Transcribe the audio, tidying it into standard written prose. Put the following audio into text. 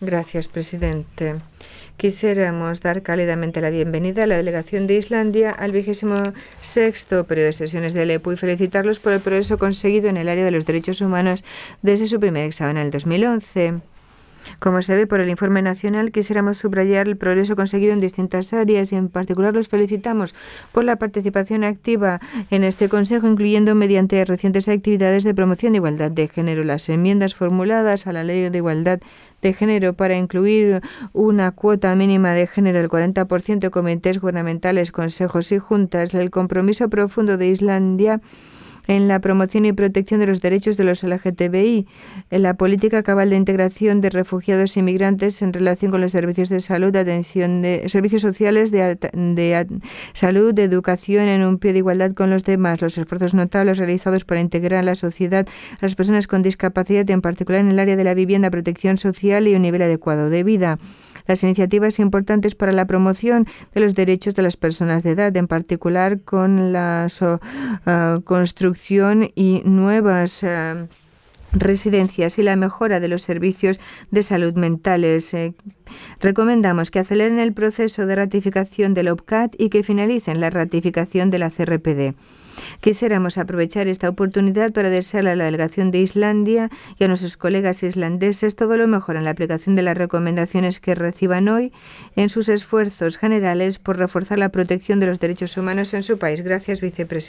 Gracias, presidente. Quisiéramos dar cálidamente la bienvenida a la delegación de Islandia al 26º periodo de sesiones del EPU y felicitarlos por el progreso conseguido en el área de los derechos humanos desde su primer examen en el 2011. Como se ve por el informe nacional, quisiéramos subrayar el progreso conseguido en distintas áreas y en particular los felicitamos por la participación activa en este Consejo, incluyendo mediante recientes actividades de promoción de igualdad de género. Las enmiendas formuladas a la Ley de Igualdad de Género para incluir una cuota mínima de género del 40% de comités gubernamentales, consejos y juntas, el compromiso profundo de Islandia en la promoción y protección de los derechos de los LGTBI, en la política cabal de integración de refugiados e inmigrantes en relación con los servicios de salud, servicios sociales salud, de educación en un pie de igualdad con los demás, los esfuerzos notables realizados para integrar en la sociedad a las personas con discapacidad, en particular en el área de la vivienda, protección social y un nivel adecuado de vida. Las iniciativas importantes para la promoción de los derechos de las personas de edad, en particular con la construcción y nuevas residencias y la mejora de los servicios de salud mentales. Recomendamos que aceleren el proceso de ratificación del OPCAT y que finalicen la ratificación de la CRPD. Quisiéramos aprovechar esta oportunidad para desearle a la delegación de Islandia y a nuestros colegas islandeses todo lo mejor en la aplicación de las recomendaciones que reciban hoy en sus esfuerzos generales por reforzar la protección de los derechos humanos en su país. Gracias, vicepresidente.